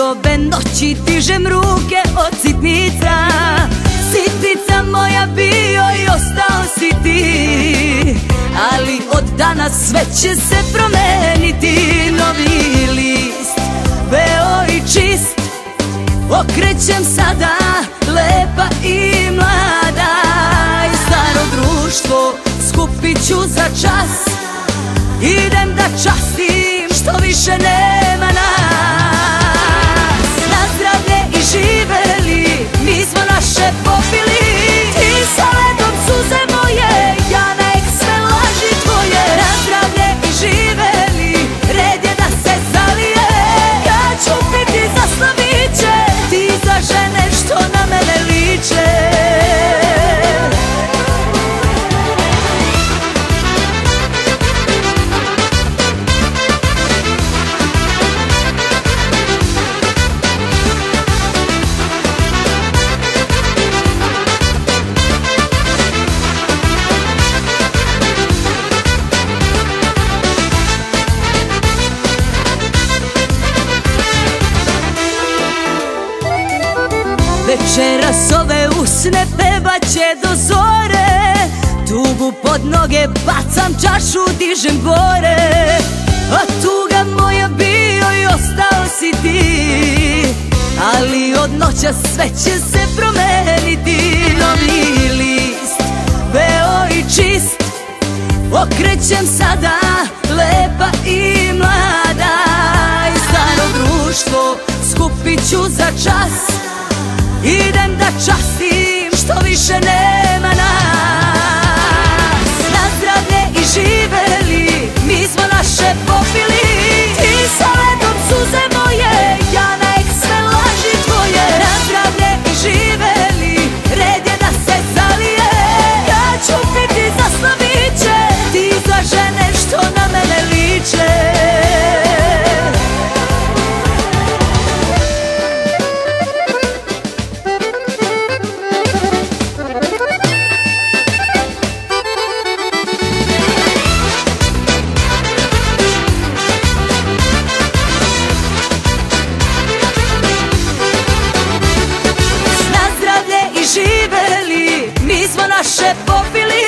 ove noći dižem ruke od sitnica. Sitnica moja bio i ostao si ti, ali od danas sve će se promeniti. Novi list, beo i čist, okrećem sada, lepa i mlada. I staro društvo skupit ću za čas, idem da častim što više nema nas. Na zdravlje i živeli, mi smo naše popili. Ti sa ledom suze moje, ja na eksme laži tvoje. Na zdravlje i živeli, red je da se zalije. Ja ću piti za slaviće, ti za žene što na mene liče. Večeras ove usne pevaće do zore, tugu pod noge bacam, čašu dižem gore. A tuga moja bio i ostao si ti, ali od noća sve će se promeniti. Novi list, beo i čist, okrećem sada, lepa i mlada. I staro društvo skupit ću za čas, idem da častim što više nema nas. Na zdravlje i živeli, mi smo naše popili. Ti sa ledom suze moje, ja na eksme laži tvoje. Na zdravlje i živeli, red je da se zalije. Ja ću piti za slaviće, ti za žene što na mene liče. Živeli, mi smo naše popili.